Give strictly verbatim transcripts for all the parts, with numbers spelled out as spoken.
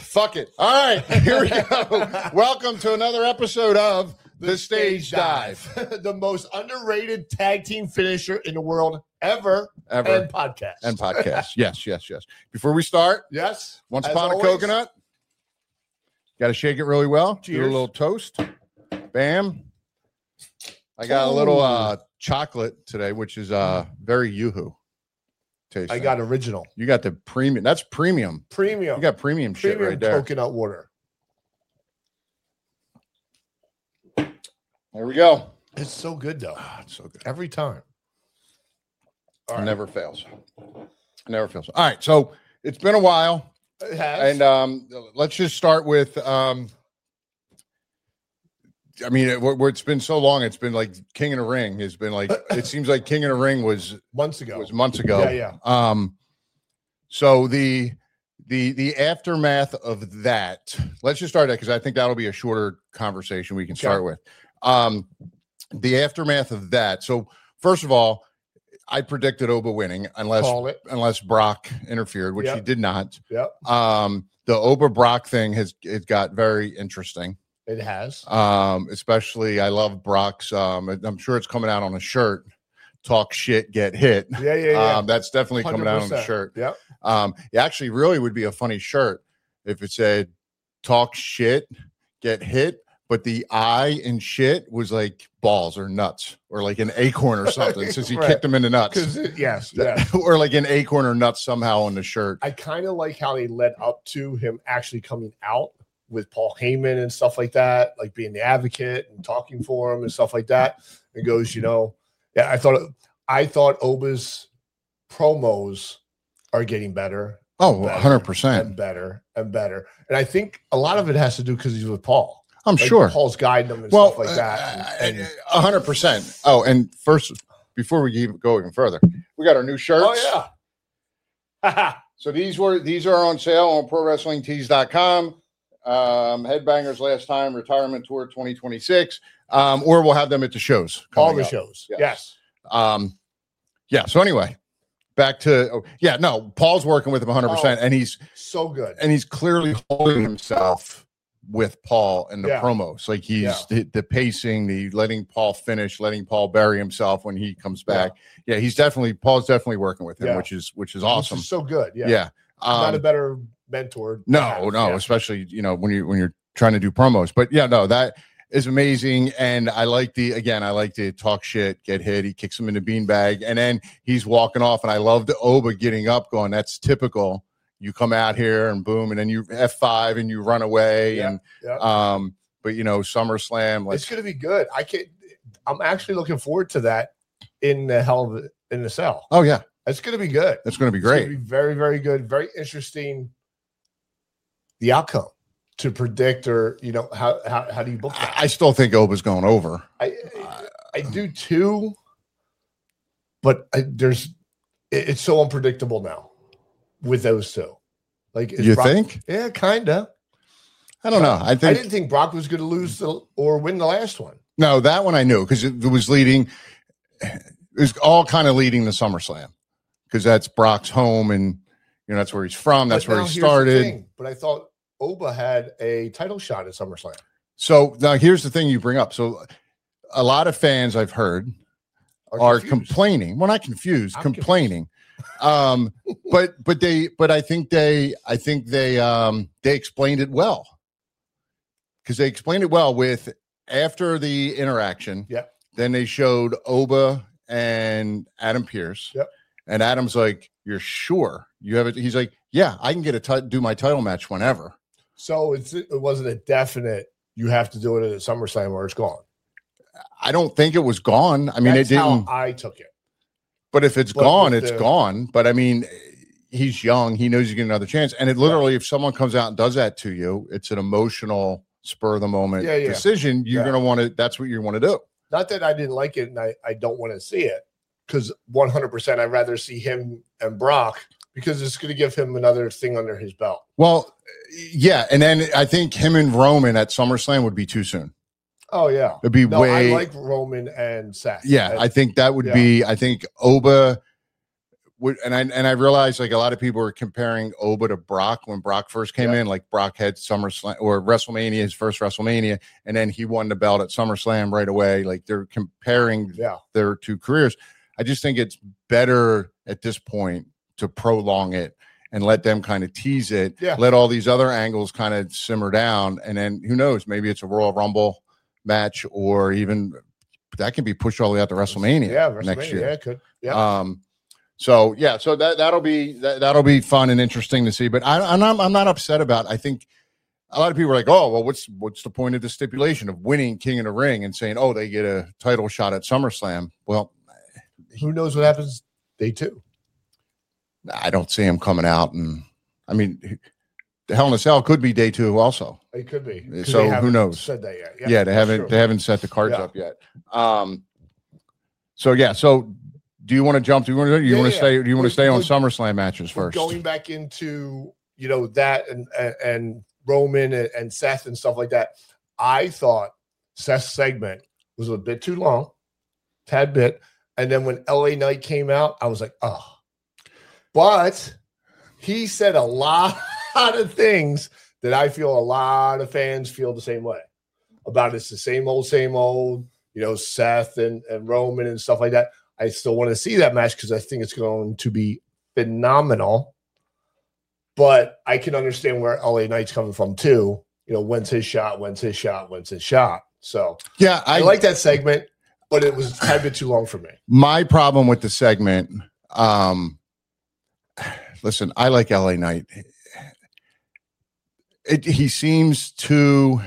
Fuck it. All right, here we go. Welcome to another episode of The, the Stage, Stage Dive. Dive. The most underrated tag team finisher in the world ever. Ever. And podcast. And podcast. Yes, yes, yes. Before we start, yes. Once upon a coconut. Got to shake it really well. Cheers. Do a little toast. Bam. I got Ooh. a little uh, chocolate today, which is uh, very Yoo-hoo tasting. I got original. You got the premium. That's premium. Premium. You got premium, premium shit right there. Coconut water. There we go. It's so good, though. Oh, it's so good. Every time. All right. Never fails. Never fails. All right. So it's been a while. It has. And um, let's just start with, um, I mean, it, where it's been so long, it's been like King of the Ring has been like, it seems like King of the Ring was months ago. Was months ago. Yeah, yeah. Um, so the the the aftermath of that, let's just start that because I think that'll be a shorter conversation we can okay. start with. Um, the aftermath of that. So first of all, I predicted Oba winning unless unless Brock interfered, which yep. he did not. Yep. Um, the Oba Brock thing has it got very interesting. It has. Um, especially I love Brock's. Um, I'm sure it's coming out on a shirt. Talk shit, get hit. Yeah, yeah, yeah. Um, that's definitely coming out on the shirt. Yeah. Um, it actually really would be a funny shirt if it said "talk shit, get hit." But the I in shit was like balls or nuts or like an acorn or something since he right. kicked him in the nuts. It, yes, yes. Or like an acorn or nuts somehow on the shirt. I kind of like how they led up to him actually coming out with Paul Heyman and stuff like that, like being the advocate and talking for him and stuff like that. It goes, you know, yeah, I thought, I thought Oba's promos are getting better. Oh, one hundred percent. And better and better. And I think a lot of it has to do because he's with Paul. I'm like sure Paul's guiding them and well, stuff like that. A hundred percent. Oh, and first, before we even go even further, we got our new shirts. Oh yeah. So these were these are on sale on pro wrestling tees dot com. Um, Headbangers Last Time Retirement Tour twenty twenty-six. Um, or we'll have them at the shows. All the up. shows. Yes. yes. Um, yeah. So anyway, back to oh, yeah. No, Paul's working with him one hundred percent, oh, and he's so good, and he's clearly holding himself with Paul and the yeah. promos. Like he's yeah. the, the pacing, the letting Paul finish, letting Paul bury himself when he comes back. Yeah, yeah he's definitely Paul's definitely working with him, yeah. which is which is awesome. Which is so good. Yeah. Yeah. Um, Not a better mentor. No, no, yeah. especially, you know, when you when you're trying to do promos. But yeah, no, that is amazing. And I like the again, I like to talk shit, get hit. He kicks him in the beanbag, and then he's walking off. And I love the Oba getting up, going, that's typical. You come out here and boom, and then you F five and you run away. Yeah, and yeah. um, but you know, SummerSlam, like, it's gonna be good. I can I'm actually looking forward to that in the hell of it in the cell. Oh yeah, it's gonna be good. It's gonna be great. It's gonna be very, very good, very interesting. The outcome to predict, or you know, how how, how do you book that? I still think Oba's going over. I I, I do too, but I, there's it, it's so unpredictable now. With those two, like you Brock, think? Yeah, kind of. I don't know. I think I didn't think Brock was going to lose the, or win the last one. No, that one I knew because it, it was leading. It was all kind of leading the SummerSlam because that's Brock's home and you know that's where he's from. That's but where he started. But I thought Oba had a title shot at SummerSlam. So now here's the thing you bring up. So a lot of fans I've heard are, are complaining. Well, not confused, I'm complaining. Confused. um but but they but I think they I think they um they explained it well because they explained it well with after the interaction. Yeah. Then they showed Oba and Adam Pearce. Yep. And Adam's like, "You're sure you have it?" He's like, "Yeah, I can get a t- do my title match whenever." So it's it wasn't a definite. You have to do it at SummerSlam or it's gone. I don't think it was gone. I mean, That's it didn't. How I took it. But if it's but gone, it's the, gone. But I mean, he's young. He knows you get another chance. And it literally, yeah. if someone comes out and does that to you, it's an emotional spur of the moment yeah, yeah. decision. You're yeah. going to want to, that's what you want to do. Not that I didn't like it and I, I don't want to see it because one hundred percent I'd rather see him and Brock because it's going to give him another thing under his belt. Well, yeah. And then I think him and Roman at SummerSlam would be too soon. Oh, yeah. It'd be no, way. I like Roman and Seth. Yeah, and, I think that would yeah. be. I think Oba and I and I realized like a lot of people were comparing Oba to Brock when Brock first came yeah. in. Like Brock had SummerSlam or WrestleMania, his first WrestleMania, and then he won the belt at SummerSlam right away. Like they're comparing yeah. their two careers. I just think it's better at this point to prolong it and let them kind of tease it. Yeah. Let all these other angles kind of simmer down, and then who knows? Maybe it's a Royal Rumble match, or even that can be pushed all the way out to WrestleMania, yeah, WrestleMania next year. Yeah, it could. Yeah. Um, So yeah, so that that'll be that, that'll be fun and interesting to see. But I, I'm not, I'm not upset about it. I think a lot of people are like, oh well, what's what's the point of the stipulation of winning King of the Ring and saying, oh, they get a title shot at SummerSlam? Well, who knows what happens day two? I don't see him coming out, and I mean, the Hell in a Cell could be day two also. It could be. So who knows? Said that yet? Yeah, yeah they haven't true. they haven't set the cards yeah. up yet. Um, so yeah, so. Do you want to jump? Do you want to? Do you yeah, want to yeah. stay? Do you want to stay on we're, SummerSlam matches first? Going back into you know that and and, and Roman and, and Seth and stuff like that. I thought Seth's segment was a bit too long, tad bit. And then when L A Knight came out, I was like, oh. But he said a lot of things that I feel a lot of fans feel the same way about. It's the same old, same old. You know, Seth and and Roman and stuff like that. I still want to see that match because I think it's going to be phenomenal. But I can understand where L A Knight's coming from too. You know, when's his shot? When's his shot? When's his shot? So yeah, I, I like that segment, but it was a bit too long for me. My problem with the segment, um, listen, I like L A Knight. It, he seems too,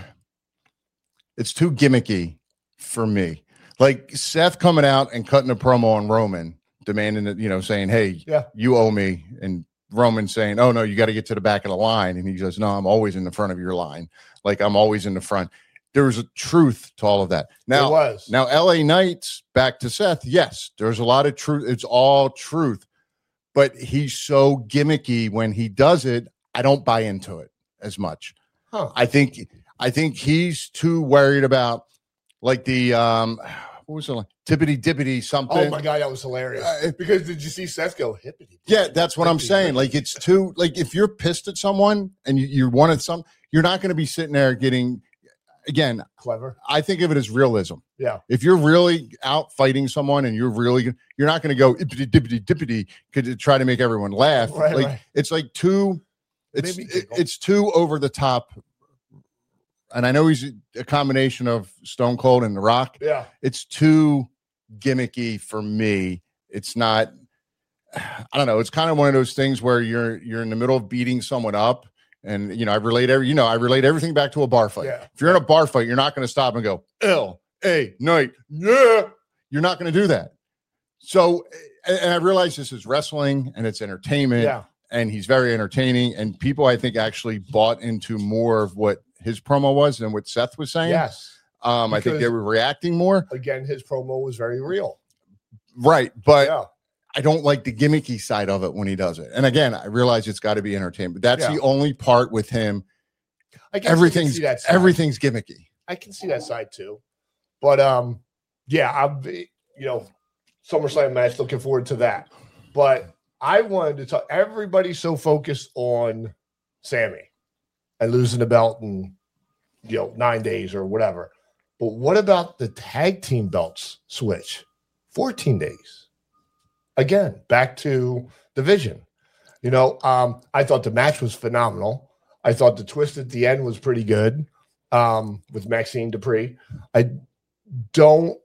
it's too gimmicky for me. Like Seth coming out and cutting a promo on Roman, demanding that, you know, saying, hey, yeah. you owe me. And Roman saying, oh, no, you got to get to the back of the line. And he goes, no, I'm always in the front of your line. Like I'm always in the front. There was a truth to all of that. Now, there was. now L A Knight's back to Seth. Yes, there's a lot of truth. It's all truth. But he's so gimmicky when he does it. I don't buy into it as much. Huh. I think I think he's too worried about like the um what was it like tippity dippity something. Oh my god, that was hilarious. Uh, because did you see Seth go hippity? Yeah, that's what I'm saying. Like it's too like if you're pissed at someone and you, you wanted some, you're not going to be sitting there getting again clever. I think of it as realism. Yeah. If you're really out fighting someone and you're really you're not going to go ippity dippity dippity to try to make everyone laugh. Right, like right. it's like too it's it, it's too over the top. And I know he's a combination of Stone Cold and The Rock. Yeah. It's too gimmicky for me. It's not, I don't know. It's kind of one of those things where you're you're in the middle of beating someone up. And, you know, I relate every, you know, I relate everything back to a bar fight. Yeah. If you're in a bar fight, you're not going to stop and go, L A Knight. Yeah. You're not going to do that. So, and, and I realize this is wrestling and it's entertainment. Yeah. And he's very entertaining. And people, I think, actually bought into more of what his promo was than what Seth was saying. Yes. Um, I think they were reacting more. Again, his promo was very real. Right. But yeah. I don't like the gimmicky side of it when he does it. And again, I realize it's got to be entertainment. But that's yeah. the only part with him. I guess everything's I that everything's gimmicky. I can see that side too. But um, yeah, I'm you know, SummerSlam match, looking forward to that. But I wanted to talk, everybody's so focused on Sammy and losing the belt in, you know, nine days or whatever. But what about the tag team belts switch? fourteen days. Again, back to division. You know, um, I thought the match was phenomenal. I thought the twist at the end was pretty good um, with Maxine Dupree. I don't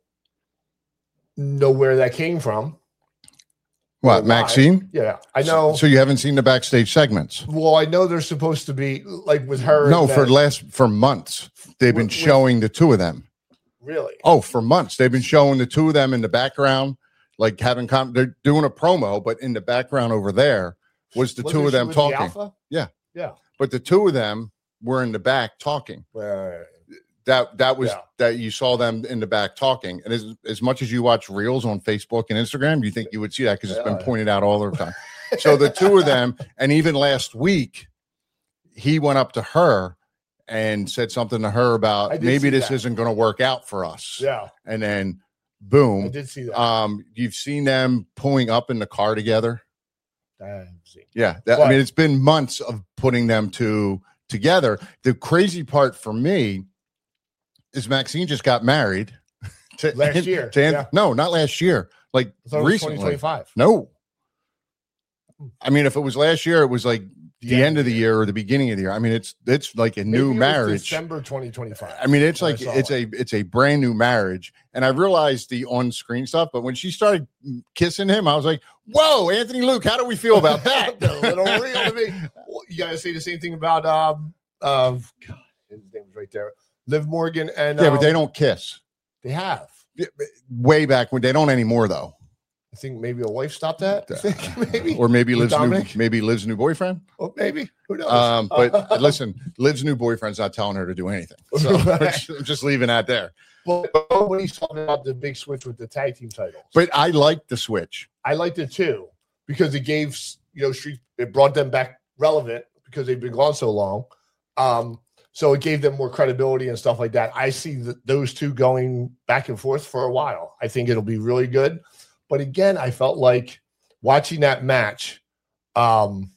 know where that came from. What, Maxine? Yeah, I know. So, so you haven't seen the backstage segments? Well, I know they're supposed to be like with her. No, for last for months they've been with, showing the two of them. Really? Oh, for months they've been showing the two of them in the background, like having com- they're doing a promo, but in the background over there was the was two of them talking. The yeah, yeah. But the two of them were in the back talking. Right. That that was yeah. that you saw them in the back talking. And as, as much as you watch reels on Facebook and Instagram, you think you would see that because it's yeah. been pointed out all the time. So the two of them, and even last week, he went up to her and said something to her about maybe this that. isn't going to work out for us. Yeah. And then boom. I did see that. Um, you've seen them pulling up in the car together. Yeah, that, I mean, it's been months of putting them two together. The crazy part for me is Maxine just got married to last year. To, yeah. No, not last year. Like recently. twenty twenty-five. No. I mean, if it was last year, it was like the, the end of the year. year or the beginning of the year. I mean, it's it's like a Maybe new marriage. December twenty twenty-five. I mean, it's like it's it. a it's a brand new marriage. And I realized the on-screen stuff, but when she started kissing him, I was like, "Whoa, Anthony Luke, how do we feel about that?" A little real to me. Well, you gotta say the same thing about um uh, God, his name was right there, Liv Morgan and yeah, um, but they don't kiss. They have way back when. They don't anymore though. I think maybe a wife stopped that. maybe, or maybe Liv's new, maybe Liv's new boyfriend. Well, maybe who knows? Um, but listen, Liv's new boyfriend's not telling her to do anything. So I'm just leaving that there. Well, when he's talking about the big switch with the tag team titles, but I liked the switch. I liked it too because it gave you know Street, it brought them back relevant because they've been gone so long. Um, so it gave them more credibility and stuff like that. I see the, those two going back and forth for a while. I think it'll be really good. But again, I felt like watching that match. Um,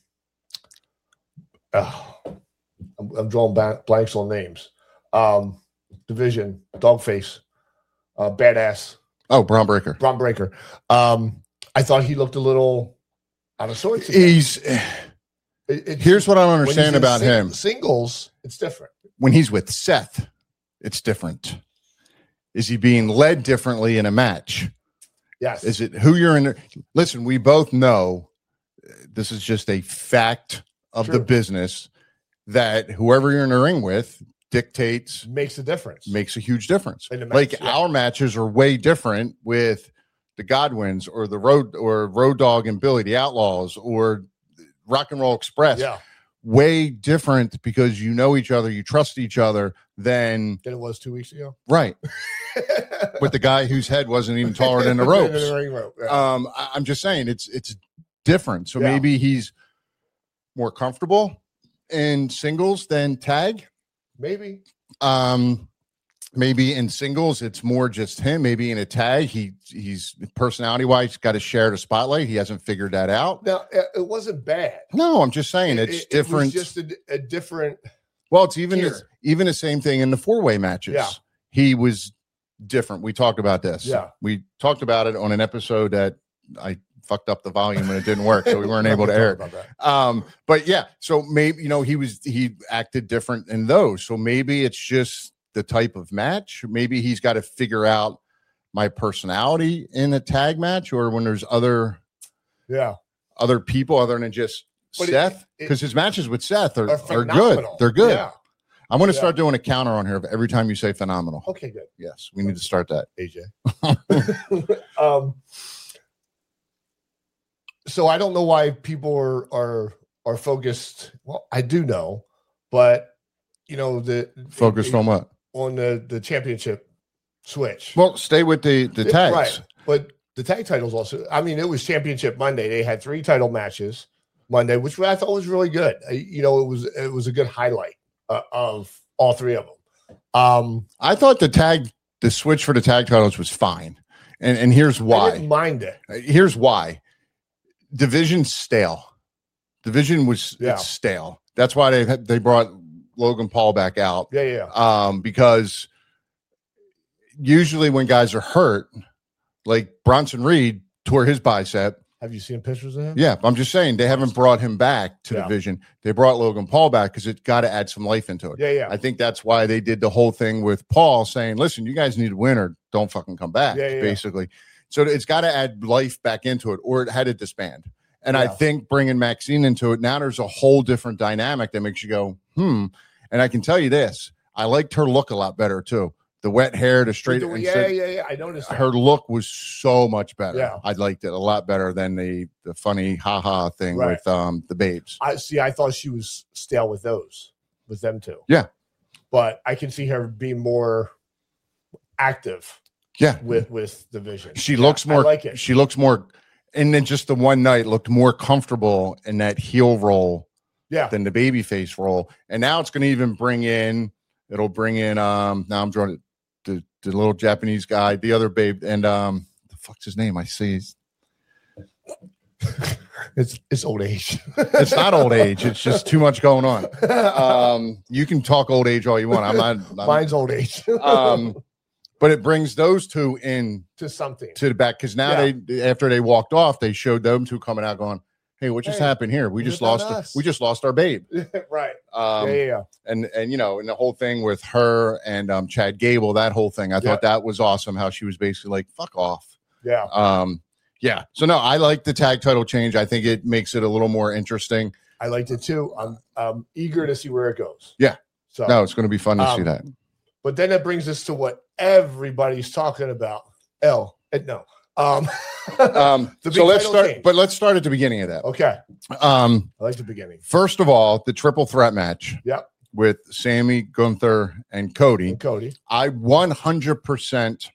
oh, I'm, I'm drawing back, blanks on names. Um, Division, Dogface, uh, Badass. Oh, Braun Breaker. Braun Breaker. Um, I thought he looked a little out of sorts. Again. He's. It, here's what I don't understand about sing, him. Singles, it's different. When he's with Seth, it's different. Is he being led differently in a match? Yes. Is it who you're in? Listen, we both know this is just a fact of True. the business that whoever you're in the ring with dictates, makes a difference, makes a huge difference. Match, like yeah. our matches are way different with the Godwins or the Road or Road Dogg and Billy, the Outlaws, or Rock and Roll Express. Yeah. Way different because you know each other, you trust each other than than it was two weeks ago. Right. With the guy whose head wasn't even taller than the ropes. the ring rope, yeah. Um, I, I'm just saying it's it's different. So yeah. maybe he's more comfortable in singles than tag. Maybe. Um, maybe in singles it's more just him. Maybe in a tag he he's personality wise got to share the spotlight. He hasn't figured that out. Now it wasn't bad. No, I'm just saying it's it, it, different. It was just a, a different. Well, it's even the, even the same thing in the four way matches. Yeah. He was different. We talked about this. Yeah. We talked about it on an episode that I fucked up the volume and it didn't work, so we weren't able to air it. Um, but yeah, so maybe you know he was he acted different in those. So maybe it's just the type of match. Maybe he's got to figure out my personality in a tag match, or when there's other yeah other people other than just but Seth, because his matches with Seth are, are, are good. They're good. Yeah. I'm going to yeah. start doing a counter on here of every time you say phenomenal. Okay, good. Yes, we need to start that. A J. um, so I don't know why people are are are focused. Well, I do know, but you know the focused it, on what on the the championship switch. Well, stay with the the tags, right? But the tag titles also. I mean, it was Championship Monday. They had three title matches Monday, which I thought was really good. You know, it was it was a good highlight uh, of all three of them. Um, I thought the tag, the switch for the tag titles was fine, and and here's why. I didn't mind it. Here's why. Division stale. Division was yeah. it's stale. That's why they they brought Logan Paul back out. Yeah, yeah. Um, because usually when guys are hurt, like Bronson Reed tore his bicep. Have you seen pictures of him? Yeah, I'm just saying they haven't brought him back to yeah. Division. They brought Logan Paul back because it got to add some life into it. Yeah, yeah. I think that's why they did the whole thing with Paul saying, listen, you guys need to win or don't fucking come back, yeah, yeah. basically. So it's got to add life back into it, or it had to disband. And yeah. I think bringing Maxine into it, now there's a whole different dynamic that makes you go, hmm. And I can tell you this, I liked her look a lot better, too. The wet hair, the straight. The, yeah, yeah, yeah. I noticed that. Her look was so much better. Yeah. I liked it a lot better than the the funny haha thing right. with um the babes. I see. I thought she was stale with those, with them too. Yeah, but I can see her being more active. Yeah, with with Division. She yeah, looks more. I like it. She looks more, and then just the one night looked more comfortable in that heel role. Yeah, than the babyface role, and now it's going to even bring in. It'll bring in. Um, now I'm drawing. The, the little Japanese guy, the other babe, and um, the fuck's his name? I see. He's, It's it's old age. It's not old age. It's just too much going on. Um, you can talk old age all you want. I'm not. I'm, Mine's old age. um, but it brings those two in to something to the back because now yeah. they after they walked off, they showed them two coming out going, "Hey, what just hey, happened here? We just lost. A, we just lost our babe." Right. Um, yeah, yeah, yeah. And and you know, and the whole thing with her and um, Chad Gable, that whole thing, I thought yeah. that was awesome. How she was basically like, "Fuck off." Yeah. Um. Yeah. So no, I like the tag title change. I think it makes it a little more interesting. I liked it too. I'm I'm eager to see where it goes. Yeah. So no, it's going to be fun to um, see that. But then that brings us to what everybody's talking about. L. No. Um, um so let's start, change. but let's start at the beginning of that. Okay. Um, I like the beginning. First of all, the triple threat match. Yep. With Sammy, Gunther, and Cody. And Cody. I one hundred percent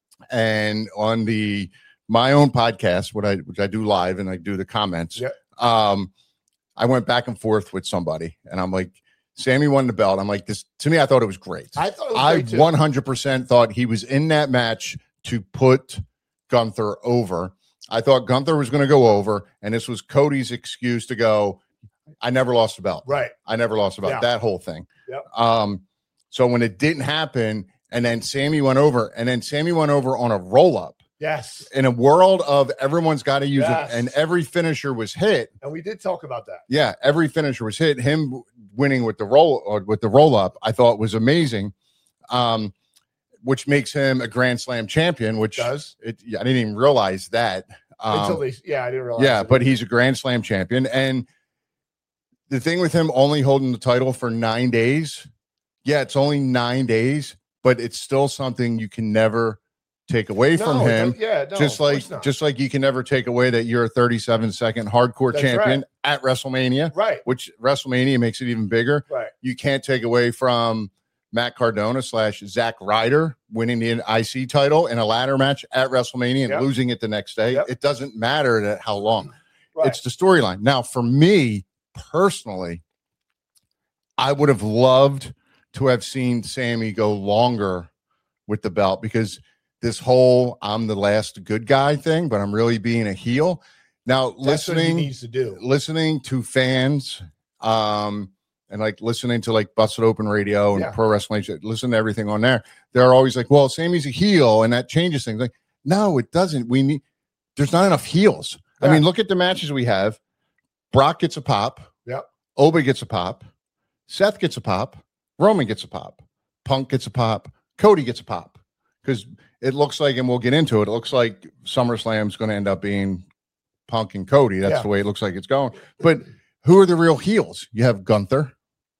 and on the my own podcast, what I which I do live and I do the comments. Yep. Um, I went back and forth with somebody, and I'm like, Sammy won the belt. I'm like, this to me, I thought it was great. I thought it was I great too. one hundred percent thought he was in that match to put Gunther over. I thought Gunther was going to go over, and this was Cody's excuse to go, I never lost the belt. Right. I never lost the belt. Yeah. That whole thing. Yep. Um, so when it didn't happen, and then Sammy went over, and then Sammy went over on a roll-up. Yes. In a world of everyone's got to use yes. it, and every finisher was hit. And we did talk about that. Yeah, every finisher was hit. Him winning with the roll or with the roll up, I thought was amazing. Um, which makes him a Grand Slam champion. Which it does it? Yeah, I didn't even realize that um, until they. Yeah, I didn't realize. Yeah, it. but he's a Grand Slam champion, and the thing with him only holding the title for nine days. Yeah, it's only nine days, but it's still something you can never take away no, from him. Yeah, no, just like just like you can never take away that you're a thirty-seven second hardcore That's champion right. at WrestleMania, right? Which WrestleMania makes it even bigger. Right. You can't take away from Matt Cardona slash Zack Ryder winning the I C title in a ladder match at WrestleMania and yep. losing it the next day. Yep. It doesn't matter that how long. Right. It's the storyline. Now, for me personally, I would have loved to have seen Sammy go longer with the belt because this whole I'm the last good guy thing, but I'm really being a heel. Now, That's listening what he needs to do. Listening to fans, um, and like listening to like Busted Open Radio and yeah. Pro Wrestling, listen to everything on there. They're always like, well, Sammy's a heel and that changes things. Like, no, it doesn't. We need, there's not enough heels. Yeah. I mean, look at the matches we have. Brock gets a pop. Yep. Oba gets a pop. Seth gets a pop. Roman gets a pop. Punk gets a pop. Cody gets a pop. Because it looks like, and we'll get into it, it looks like SummerSlam's going to end up being Punk and Cody. That's yeah. the way it looks like it's going. But who are the real heels? You have Gunther.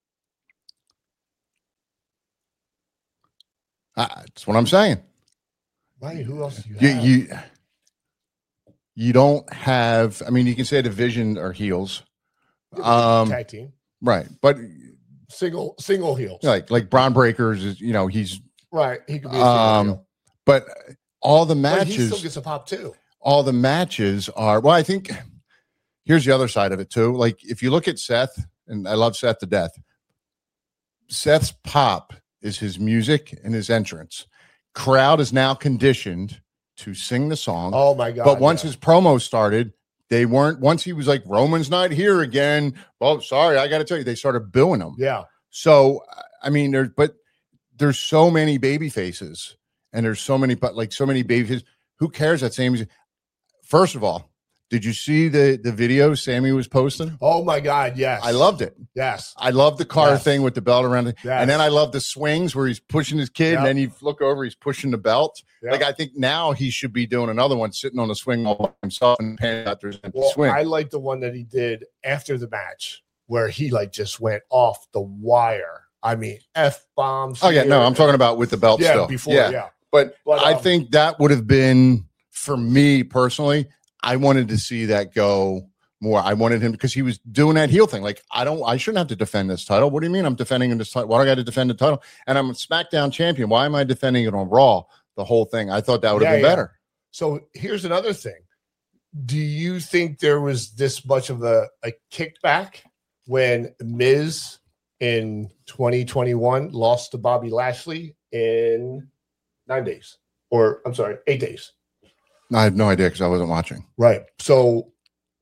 Uh, that's what I'm saying. Right. Who else do you you, have? you you don't have, I mean, you can say Division are heels. Um, tag team. Right. But single single heels. Like like Braun Breakers is, you know, he's right. He could be a um heel. But all the But matches he still gets a pop too. All the matches are, well, I think here's the other side of it too. Like if you look at Seth, and I love Seth to death, Seth's pop is his music and his entrance. Crowd is now conditioned to sing the song. Oh my God. But once yeah. his promo started, they weren't, once he was like, Roman's not here again. Well, sorry, I got to tell you, they started booing him. Yeah. So, I mean, there's, but there's so many baby faces and there's so many, but like so many baby faces. Who cares that Sammy? First of all, did you see the, the video Sammy was posting? Oh my God. Yes. I loved it. Yes. I love the car yes. thing with the belt around it. Yes. And then I love the swings where he's pushing his kid yep. and then you look over, he's pushing the belt. Yep. Like, I think now he should be doing another one, sitting on the swing all by himself and panning out there's empty well, swing. I like the one that he did after the match where he like just went off the wire. I mean, F bombs. Oh yeah. No, I'm talking about with the belt yeah, still. Before, yeah. yeah. But, but um, I think that would have been, for me personally, I wanted to see that go more. I wanted him because he was doing that heel thing. Like, I don't, I shouldn't have to defend this title. What do you mean I'm defending this title? Why do I got to defend the title? And I'm a SmackDown champion. Why am I defending it on Raw? The whole thing. I thought that would have yeah, been yeah. better. So here's another thing. Do you think there was this much of a, a kickback when Miz in twenty twenty-one lost to Bobby Lashley in nine days? Or I'm sorry, eight days. I have no idea because I wasn't watching. Right. So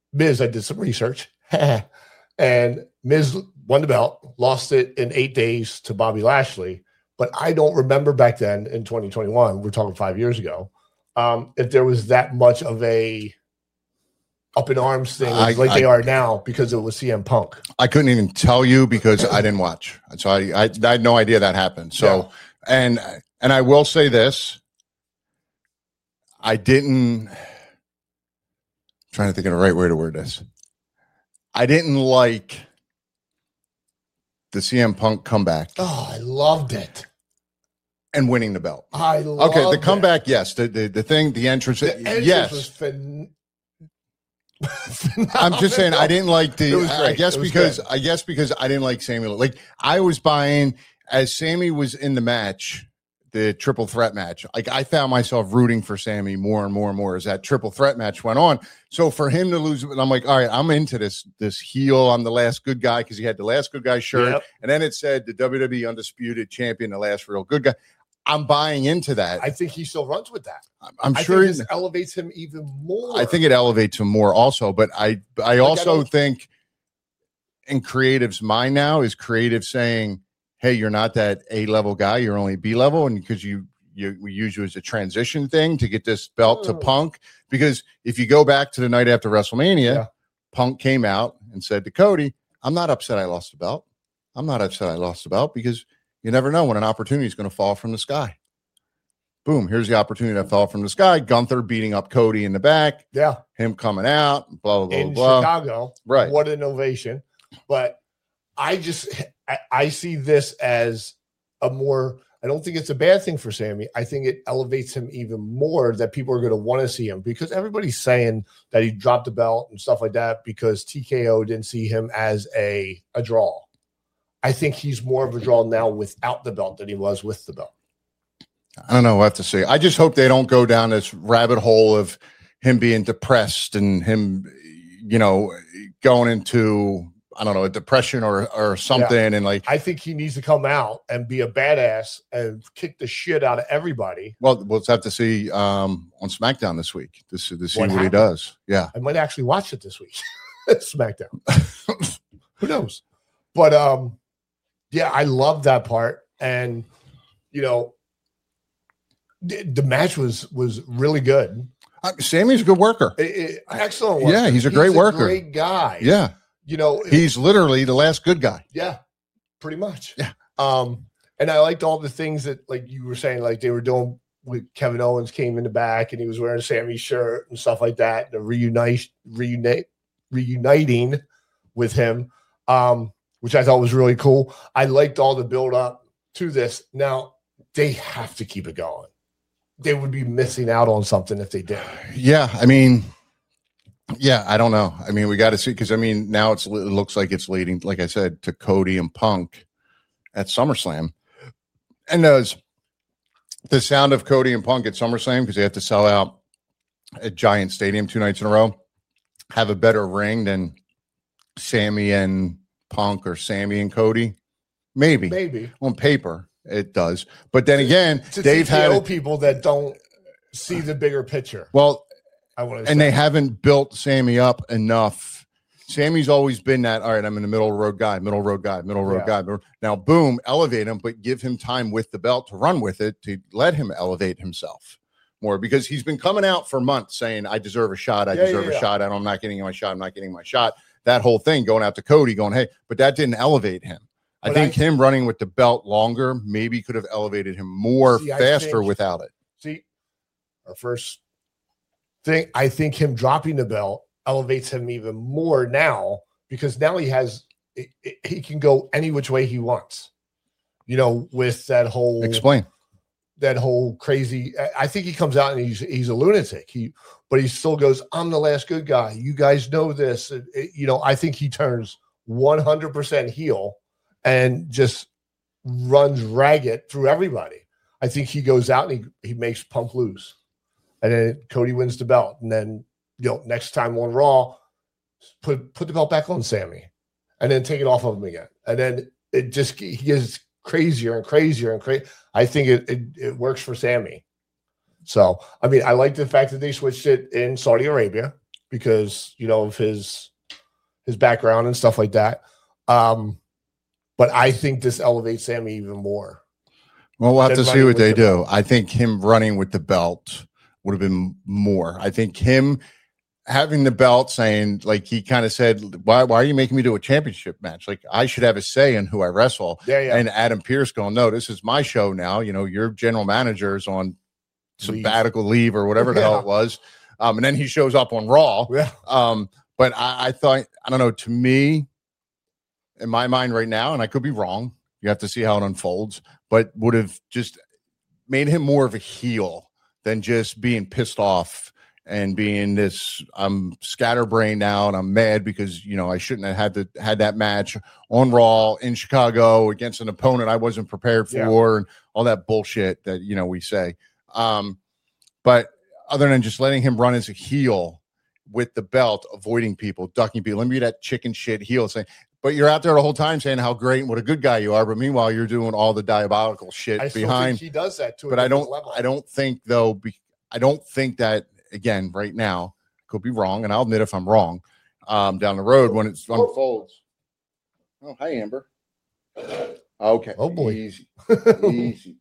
Miz, I did some research, and Miz won the belt, lost it in eight days to Bobby Lashley. But I don't remember back then in twenty twenty-one, we're talking five years ago, um, if there was that much of a up in arms thing I, like I, they are now because it was C M Punk. I couldn't even tell you because I didn't watch. So I, I, I had no idea that happened. So, yeah. and, and I will say this, I didn't, I'm trying to think of the right way to word this. I didn't like the C M Punk comeback. Oh, I loved it. And winning the belt. I loved Okay, the comeback, it. yes. The, the the thing, the entrance, the entrance yes. was phen- I'm just saying I didn't like the. It was great. I guess It was because good. I guess because I didn't like Sammy. Like I was buying as Sammy was in the match, the triple threat match. Like I found myself rooting for Sammy more and more and more as that triple threat match went on. So for him to lose, I'm like, all right, I'm into this. This heel, I'm the last good guy because he had the last good guy shirt, Yep. and then it said the W W E undisputed champion, the last real good guy. I'm buying into that. I think he still runs with that. I'm I sure think this elevates him even more. I think it elevates him more also, but I I Like also I think in creative's mind now is creative saying, hey, you're not that A level guy, you're only B level, and because you you we use you as a transition thing to get this belt to Mm. Punk. Because if you go back to the night after WrestleMania, Yeah. Punk came out and said to Cody, I'm not upset I lost the belt. I'm not upset I lost the belt because you never know when an opportunity is going to fall from the sky. Boom, here's the opportunity that fell from the sky. Gunther beating up Cody in the back. Yeah. Him coming out, blah, blah, blah, In blah. Chicago. Right. What an ovation. But I just, I, I see this as a more, I don't think it's a bad thing for Sammy. I think it elevates him even more that people are going to want to see him because everybody's saying that he dropped the belt and stuff like that because T K O didn't see him as a, a draw. I think he's more of a draw now without the belt than he was with the belt. I don't know what to say. I just hope they don't go down this rabbit hole of him being depressed and him, you know, going into, I don't know, a depression or or something. Yeah. And like, I think he needs to come out and be a badass and kick the shit out of everybody. well, we'll have to see um, on SmackDown this week to see, to see What what, he happened? does. Yeah. I might actually watch it this week. SmackDown. Who knows? But um, yeah, I love that part. And you know, the, the match was was really good. Uh, Sammy's a good worker. It, it, excellent worker. Yeah, he's a great worker. Great guy. Yeah. You know, He's literally the last good guy. yeah, pretty much. Yeah. Um, and I liked all the things that, like you were saying, like they were doing with Kevin Owens came in the back and he was wearing Sammy's shirt and stuff like that. The reunite, reunite, reuniting with him, um, which I thought was really cool. I liked all the build up to this. Now they have to keep it going. They would be missing out on something if they did. Yeah. I mean, yeah, I don't know. I mean, we got to see because I mean, now it's it looks like it's leading, like I said, to Cody and Punk at SummerSlam. And does the sound of Cody and Punk at SummerSlam because they have to sell out a giant stadium two nights in a row have a better ring than Sammy and Punk or Sammy and Cody? Maybe. Maybe On paper, it does. But then again, to they've T K O had people that don't see the bigger picture. well, I want to and they haven't built Sammy up enough. Sammy's always been that, all right, I'm in the middle road guy, middle road guy, middle road Yeah. guy. Middle- Now, boom, elevate him, but give him time with the belt to run with it, to let him elevate himself more because he's been coming out for months saying, I deserve a shot. I Yeah, deserve yeah, a yeah. shot. And I'm not getting my shot. I'm not getting my shot. That whole thing going out to Cody going, hey, but that didn't elevate him. I But think I- him running with the belt longer maybe could have elevated him more See, I faster think- without it. See, our first thing, I think him dropping the belt elevates him even more now because now he has, he can go any which way he wants, you know, with that whole, Explain. that whole crazy, I think he comes out and he's, he's a lunatic. He, but he still goes, I'm the last good guy. You guys know this. It- it- you know, I think he turns one hundred percent heel and just runs ragged through everybody. I think he goes out and he, he makes Punk lose. And then Cody wins the belt. And then, you know, next time on Raw, put put the belt back on Sammy and then take it off of him again. And then it just he gets crazier and crazier and crazy. I think it, it it works for Sammy. So, I mean, I like the fact that they switched it in Saudi Arabia. because, you know, of his his background and stuff like that. Um, but I think this elevates Sammy even more. Well, we'll have to see what they do. I think him running with the belt would have been more. I think him having the belt, saying, like, he kind of said, why, why are you making me do a championship match? Like, I should have a say in who I wrestle. Yeah, yeah. And Adam Pearce going, no, this is my show now. You know, your general manager's on sabbatical leave or whatever the yeah. hell it was. Um, and then he shows up on Raw. Yeah. Um, but I, I thought, I don't know, to me, in my mind right now, and I could be wrong, you have to see how it unfolds, but would have just made him more of a heel than just being pissed off and being this, I'm scatterbrained now and I'm mad because, you know, I shouldn't have had to had that match on Raw in Chicago against an opponent I wasn't prepared for yeah. and all that bullshit that, you know, we say. Um, but other than just letting him run as a heel with the belt, avoiding people, ducking people, let me be that chicken shit heel saying, but you're out there the whole time saying how great and what a good guy you are. But meanwhile, you're doing all the diabolical shit I behind. He does that too. But I don't, level. I don't think though, be, I don't think that, again, right now, could be wrong, and I'll admit if I'm wrong, um, down the road when it unfolds. Oh, hi, Amber. Okay. Oh, boy. Easy. Easy.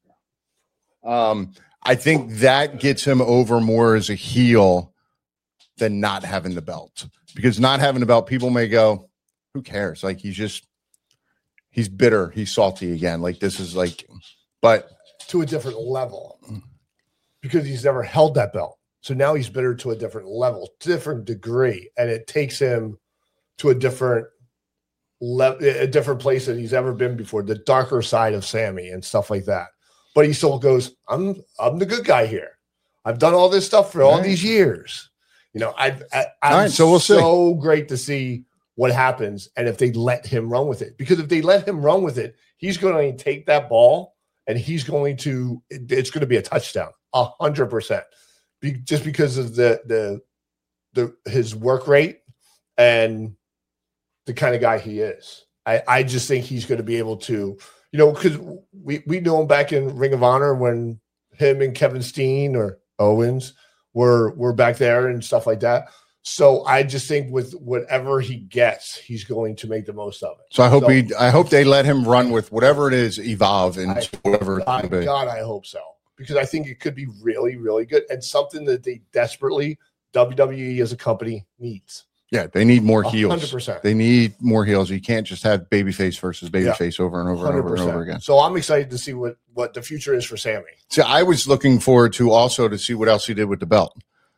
Um, I think that gets him over more as a heel than not having the belt. Because not having the belt, people may go, who cares? Like, he's just, he's bitter. He's salty again. Like, this is like, but. To a different level. Because he's never held that belt. So now he's bitter to a different level, different degree, and it takes him to a different level, a different place that he's ever been before, the darker side of Sammy and stuff like that. But he still goes, I'm I'm the good guy here. I've done all this stuff for all right. these years. You know, I, I I'm right, so we'll so see. great to see what happens and if they let him run with it. Because if they let him run with it, he's going to take that ball and he's going to, it's going to be a touchdown, a hundred percent. Be, just because of the the the his work rate and the kind of guy he is. I, I just think he's going to be able to, you know, because we, we knew him back in Ring of Honor when him and Kevin Steen or Owens were were back there and stuff like that. So I just think with whatever he gets, he's going to make the most of it. So I hope so, he I hope they let him run with whatever it is, evolve into I, whatever it God, can be. God, I hope so. Because I think it could be really, really good and something that they desperately, W W E as a company, needs. Yeah, they need more heels. one hundred percent. They need more heels. You can't just have babyface versus babyface yeah. over and over and over and over again. So I'm excited to see what, what the future is for Sammy. So I was looking forward to also to see what else he did with the belt.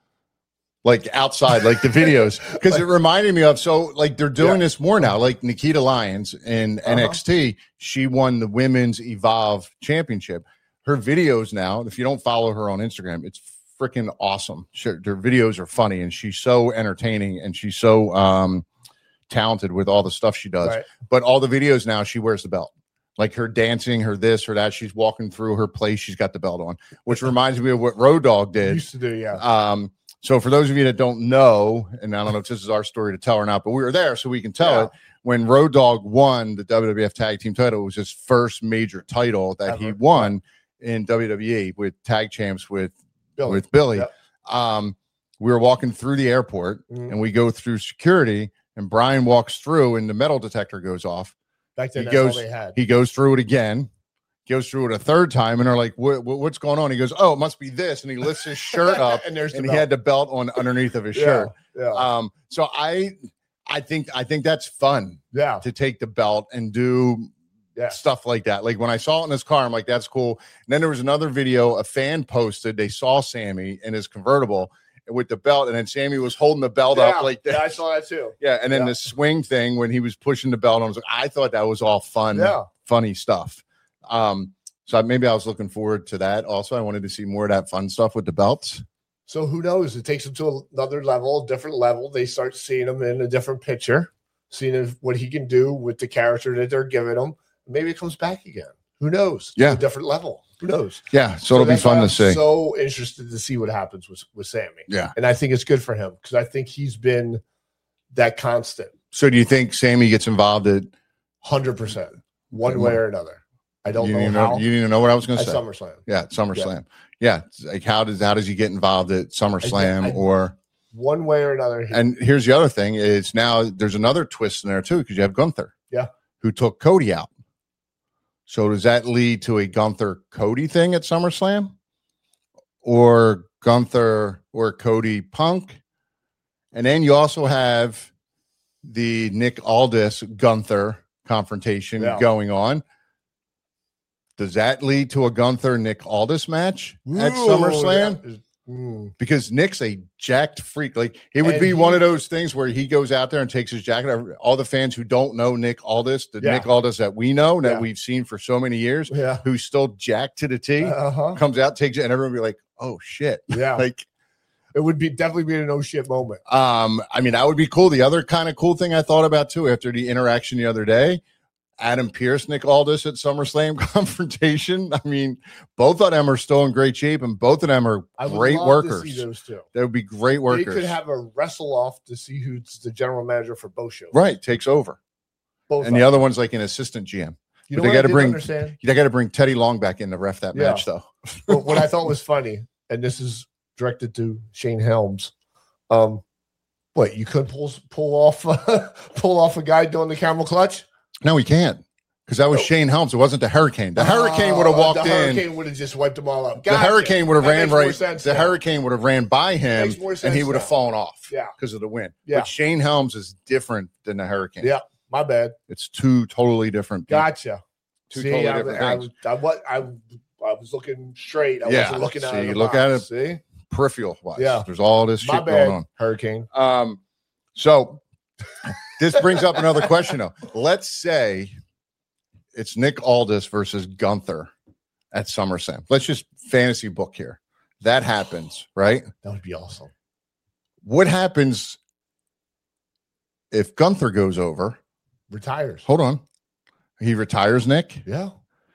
Like outside, like the videos, because like, it reminded me of, so like they're doing yeah. this more now, like Nikita Lyons in uh-huh. N X T, she won the Women's Evolve Championship. Her videos now, if you don't follow her on Instagram, it's freaking awesome. She, her videos are funny, and she's so entertaining, and she's so um, talented with all the stuff she does. Right. But all the videos now, she wears the belt. Like her dancing, her this or that. She's walking through her place. She's got the belt on, which reminds me of what Road Dogg did. Used to do, yeah. Um, so for those of you that don't know, and I don't know if this is our story to tell or not, but we were there, so we can tell yeah. it. When Road Dogg won the W W F Tag Team title, it was his first major title that Ever. he won in W W E with tag champs with Billy. with Billy. Yep. Um, we were walking through the airport mm-hmm. and we go through security and Brian walks through and the metal detector goes off. Back then, he that's goes, all they had. He goes through it again, goes through it a third time and they're like, what, what, what's going on? He goes, oh, it must be this. And he lifts his shirt up and, there's the and he had the belt on underneath of his yeah, shirt. Yeah. Um, so I, I think, I think that's fun. Yeah. To take the belt and do Yeah. stuff like that. Like when I saw it in his car, I'm like, that's cool. And then there was another video a fan posted. They saw Sammy in his convertible with the belt, and then Sammy was holding the belt yeah. up like that. Yeah, I saw that too. Yeah, and then yeah. the swing thing when he was pushing the belt, I was like, I thought that was all fun, yeah. funny stuff. Um, so maybe I was looking forward to that. Also, I wanted to see more of that fun stuff with the belts. So who knows? It takes him to another level, a different level. They start seeing him in a different picture, seeing if, what he can do with the character that they're giving him. Maybe it comes back again. Who knows? Yeah. To a different level. Who knows? Yeah. So, so it'll be fun to I'm see. So interested to see what happens with, with Sammy. Yeah. And I think it's good for him because I think he's been that constant. So do you think Sammy gets involved at one hundred percent one way or another? I don't you know didn't how. Know, you didn't even know what I was going to at say. SummerSlam. Yeah. SummerSlam. Yeah. yeah. Like how does, how does he get involved at SummerSlam I, I, or? one way or another. And here's the other thing: is now there's another twist in there too, because you have Gunther, yeah, who took Cody out. So does that lead to a Gunther Cody thing at SummerSlam, or Gunther or Cody Punk? And then you also have the Nick Aldis Gunther confrontation yeah. going on. Does that lead to a Gunther Nick Aldis match Ooh, at SummerSlam? Yeah. Mm. Because Nick's a jacked freak. Like it would and be he, one of those things where he goes out there and takes his jacket off. All the fans who don't know Nick Aldis, the yeah. Nick Aldis that we know, that yeah. we've seen for so many years, yeah. who's still jacked to the T, uh-huh. comes out, takes it, and everyone be like, "Oh shit!" Yeah, like it would be definitely be a no shit moment. Um, I mean, that would be cool. The other kind of cool thing I thought about too after the interaction the other day. Adam Pearce, Nick Aldis at SummerSlam confrontation. I mean, both of them are still in great shape, and both of them are I would great love workers. To see those two. They would be great workers. They could have a wrestle off to see who's the general manager for both shows. Right, takes over. Both and the other one's like an assistant G M. You but know they got to bring. Understand? They got to bring Teddy Long back in to ref that yeah. match, though. But what I thought was funny, and this is directed to Shane Helms. Um, what you could pull pull off uh, pull off a guy doing the camel clutch? No, he can't. Because that was oh. Shane Helms. It wasn't the Hurricane. The Hurricane would have walked uh, the in. The Hurricane would have just wiped them all up. Gotcha. The Hurricane would have ran right. The now. Hurricane would have ran by him, and he would have now. fallen off. Yeah, because of the wind. Yeah. But Shane Helms is different than the Hurricane. Yeah, my bad. It's two totally different. People. Gotcha. Two See, totally I, different I, things. I, I, I, I was looking straight. I yeah. wasn't looking at See, it. You look box. at it. See, peripheral wise. Yeah, there's all this my shit bad. going on. Hurricane. Um, so this brings up another question though. Let's say it's Nick Aldis versus Gunther at SummerSlam. Let's just fantasy book here. That happens, right? That would be awesome. What happens if Gunther goes over? Retires. Hold on. He retires Nick? Yeah.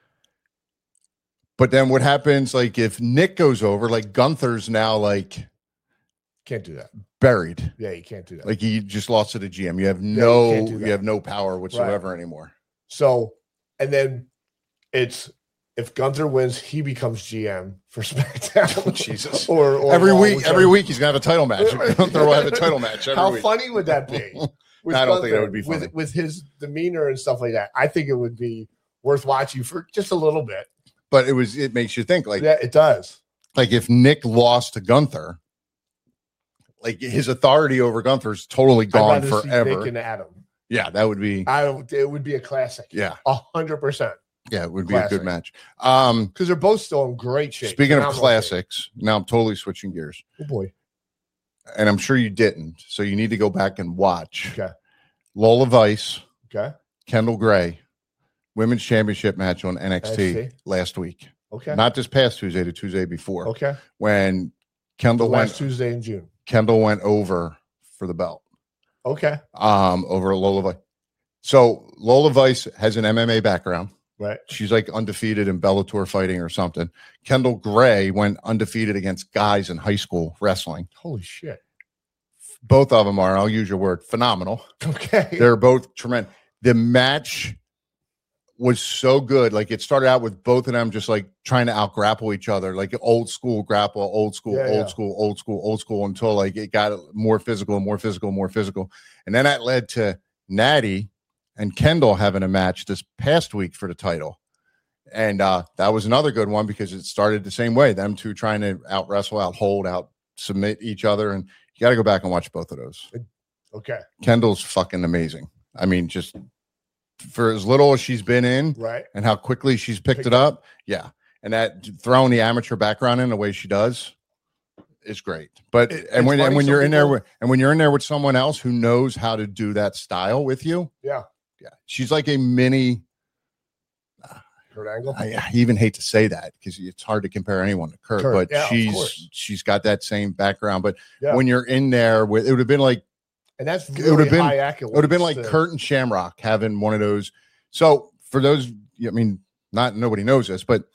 But then what happens, like, if Nick goes over, like, Gunther's now, like... Can't do that. Buried. Yeah, you can't do that. Like, he just lost to the G M. You have no, yeah, you, you have no power whatsoever right. anymore. So, and then it's... If Gunther wins, he becomes G M for SmackDown. Oh, Jesus. or, or every Raw, week, whichever. every week he's gonna have a title match. Gunther will have a title match. Every How week. funny would that be? With I don't Gunther, think that would be funny. With, with his demeanor and stuff like that. I think it would be worth watching for just a little bit. But it was. It makes you think. Like, yeah, it does. Like if Nick lost to Gunther, like his authority over Gunther is totally gone forever. See Nick and Adam. Yeah, that would be. I. It would be a classic. Yeah, a hundred percent. Yeah, it would be Classic. a good match. Um, because they're both still in great shape. Speaking of classics, shape. Now I'm totally switching gears. Oh boy. And I'm sure you didn't, so you need to go back and watch. Okay. Lola Vice. Okay. Kendall Gray, women's championship match on N X T N X T last week. Okay. Not this past Tuesday, the Tuesday before. Okay. When Kendall the last went Tuesday in June. Kendall went over for the belt. Okay. Um, over Lola Vice. So Lola Vice has an M M A background. Right. She's like undefeated in Bellator fighting or something. Kendall Gray went undefeated against guys in high school wrestling. Holy shit. Both of them are, I'll use your word, phenomenal. Okay. They're both tremendous. The match was so good. Like it started out with both of them just like trying to out grapple each other, like old school grapple, old school, yeah, old yeah. school, old school, old school, until like it got more physical, more physical, more physical. And then that led to Natty and Kendall having a match this past week for the title. And uh, that was another good one because it started the same way. Them two trying to out wrestle, out hold, out submit each other. And you got to go back and watch both of those. Okay. Kendall's fucking amazing. I mean, just for as little as she's been in right, and how quickly she's picked Pick it up. up. Yeah. And that throwing the amateur background in the way she does is great. But it, and when and when you're in people, there with, and when you're in there with someone else who knows how to do that style with you. Yeah. Yeah, she's like a mini uh, Kurt Angle. I, I even hate to say that because it's hard to compare anyone to Kurt, Kurt but yeah, she's she's got that same background. But yeah. when you're in there with, it would have been like, and that's really it would have been high it would have been like to... Kurt and Shamrock having one of those. So for those, I mean, not nobody knows this, but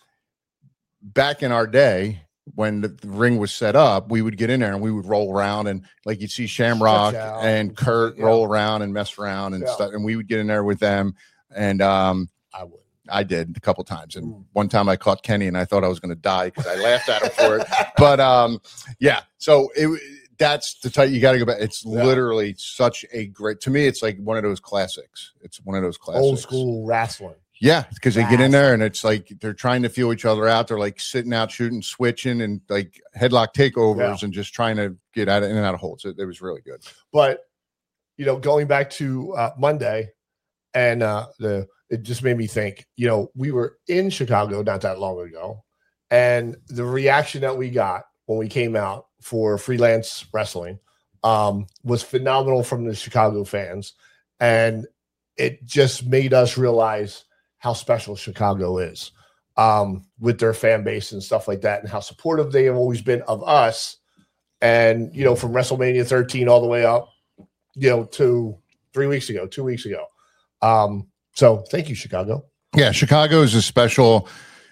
back in our day, when the ring was set up, we would get in there and we would roll around and like you'd see Shamrock and Kurt yeah. roll around and mess around and yeah. stuff. And we would get in there with them. And um, I would, I did a couple times. And mm. one time I caught Kenny and I thought I was going to die because I laughed at him for it. But um, yeah, so it, that's the type you got to go back. It's Yeah. literally such a great. To me, it's like one of those classics. It's one of those classics. Old school wrestling. Yeah, because they get in there and it's like they're trying to feel each other out. They're like sitting out, shooting, switching, and like headlock takeovers Yeah. and just trying to get out of in and out of holds. It, it was really good. But you know, going back to uh, Monday, and uh, the it just made me think. You know, we were in Chicago not that long ago, and the reaction that we got when we came out for freelance wrestling um, was phenomenal from the Chicago fans, and it just made us realize how special Chicago is um, with their fan base and stuff like that, and how supportive they have always been of us. And, you know, from WrestleMania thirteen all the way up, you know, to three weeks ago, two weeks ago. Um, so thank you, Chicago. Yeah, Chicago is a special.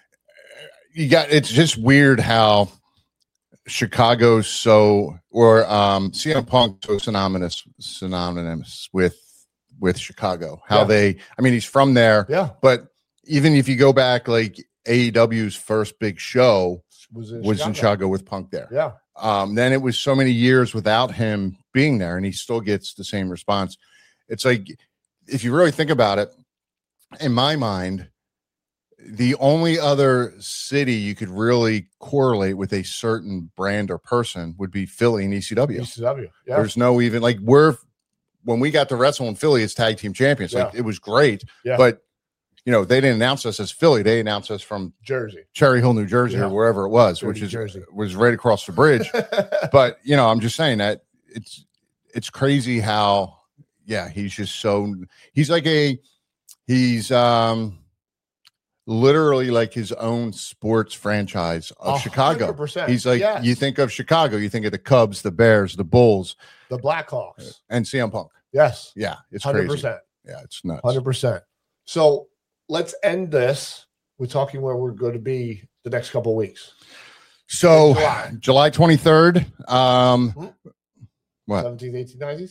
You got it's just weird how Chicago's so or um, C M Punk so synonymous synonymous with. with Chicago, how yeah. they, I mean, he's from there, yeah. but even if you go back, like A E W's first big show was in, was Chicago. in Chicago with Punk there. Yeah. Um, then it was so many years without him being there and he still gets the same response. It's like, if you really think about it, in my mind, the only other city you could really correlate with a certain brand or person would be Philly and E C W. E C W. Yeah. There's no even like we're, when we got to wrestle in Philly as tag team champions, like yeah. it was great, yeah. but you know, they didn't announce us as Philly. They announced us from Jersey, Cherry Hill, New Jersey, yeah. or wherever it was, Jersey, which is Jersey. was right across the bridge. But you know, I'm just saying that it's it's crazy how, yeah, he's just so he's like a he's um literally like his own sports franchise of one Chicago. hundred percent. He's like yes. you think of Chicago, you think of the Cubs, the Bears, the Bulls, the Blackhawks, and C M Punk. Yes. Yeah, it's one hundred crazy. percent. Yeah, it's nuts. one hundred percent. So let's end this with talking where we're going to be the next couple of weeks. So July. July twenty-third. Um, Hmm? what? seventeenth, eighteenth, nineteenth?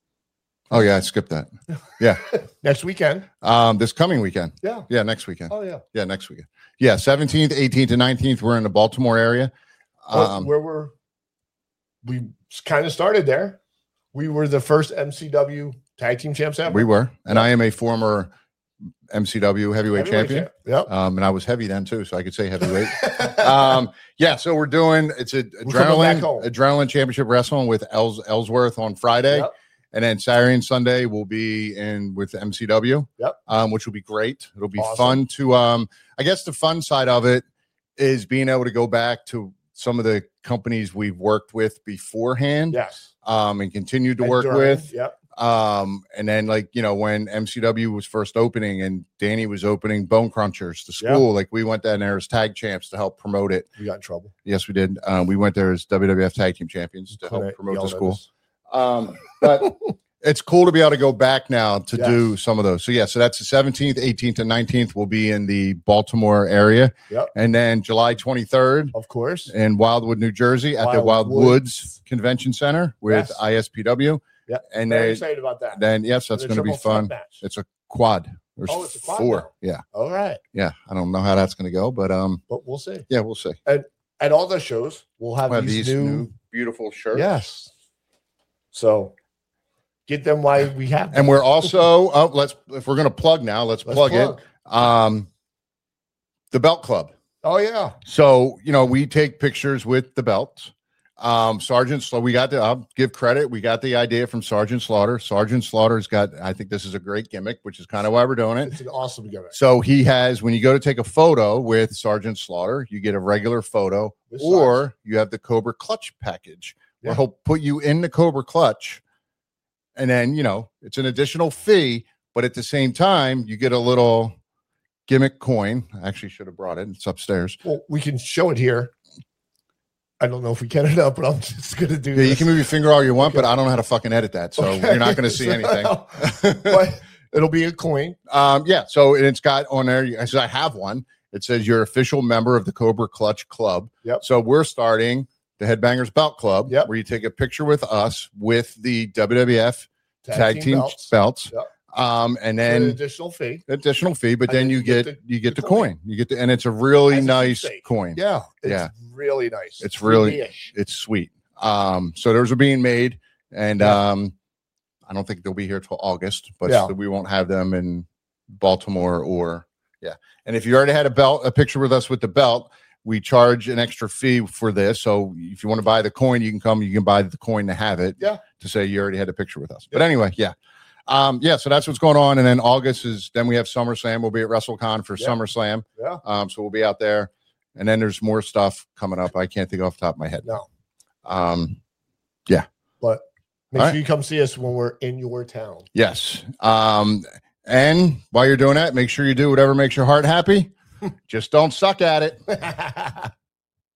Oh yeah, I skipped that. Yeah. Next weekend. Um, this coming weekend. Yeah. Yeah, next weekend. Oh yeah. Yeah, next weekend. Yeah, seventeenth, eighteenth, and nineteenth. We're in the Baltimore area. Um, where we're we kind of started there. We were the first M C W tag team champs ever. we were, and I am a former M C W heavyweight, Heavyweight champion. champ. Yep. Um, and I was heavy then too, so I could say heavyweight. um, yeah, so we're doing it's a We're coming back adrenaline home. adrenaline championship wrestling with Els, Ellsworth on Friday. Yep. And then Saturday and Sunday will be in with M C W. Yep. Um, which will be great. It'll be Awesome. fun to um I guess the fun side of it is being able to go back to some of the companies we've worked with beforehand. Yes. Um, and continue to And work during, with. Yep. Um, and then like, you know, when M C W was first opening and Danny was opening Bone Crunchers, the school, like we went down there as tag champs to help promote it. We got in trouble. Yes, we did. Um, we went there as W W F tag team champions to help Clint promote the yelled at school. us. Um, but it's cool to be able to go back now to Yes. do some of those. So yeah, so that's the seventeenth, eighteenth, and nineteenth will be in the Baltimore area. Yep. And then July twenty-third Of course. in Wildwood, New Jersey at the Wild Wild Woods, Woods. Convention Center with Yes. I S P W. Yeah. And Very then, excited about that. then yes, that's And a going to be triple threat fun. match. It's a quad. There's Oh, it's a quad four. now. Yeah. All right. Yeah. I don't know how that's going to go, but um, But we'll see. yeah, we'll see. At all the shows, we'll have, We'll have these, these new, new beautiful shirts. Yes. So get them while we have them. And we're also oh, let's if we're going to plug now, let's, Let's plug, plug. it. Um, the Belt Club. Oh yeah. So you know we take pictures with the belts. Um, Sergeant, so we got the. I'll give credit. We got the idea from Sergeant Slaughter. Sergeant Slaughter's got. I think this is a great gimmick, which is kind of why we're doing it. It's an awesome gimmick. So he has when you go to take a photo with Sergeant Slaughter, you get a regular photo, This or you have the Cobra Clutch package, where Yeah. he'll put you in the Cobra Clutch, and then you know it's an additional fee, but at the same time you get a little gimmick coin. I actually should have brought it. It's upstairs. Well, we can show it here. I don't know if we can it up, but I'm just gonna do Yeah, this. you can move your finger all you want, Okay. but I don't know how to fucking edit that, so Okay. you're not going to see anything. But it'll be a coin. um, yeah, so and it's got on there. I said I have one. It says you're official member of the Cobra Clutch Club. Yep. So we're starting the Headbangers Belt Club, Yep. where you take a picture with us with the W W F Tag, tag, team, belts. belts. Yep. Um, and For an then additional fee. additional fee, but And then you get, the- you get the the coin. coin. You get the and it's a really As a nice keepsake. coin. Yeah. It's Yeah. really nice. It's really- three D-ish. It's sweet. Um, so those are being made, and Yeah. um, I don't think they'll be here till August, but Yeah. we won't have them in Baltimore or yeah. And if you already had a belt, a picture with us with the belt, we charge an extra fee for this. So if you want to buy the coin, you can come. You can buy the coin to have it. Yeah. To say you already had a picture with us. But anyway, yeah. Um, yeah, so that's what's going on. And then August is then we have SummerSlam. We'll be at WrestleCon for Yeah. SummerSlam. Yeah. Um, so we'll be out there. And then there's more stuff coming up. I can't think off the top of my head. No. Um, yeah. But make All sure right. you come see us when we're in your town. Yes. Um, and while you're doing that, make sure you do whatever makes your heart happy. Just don't suck at it.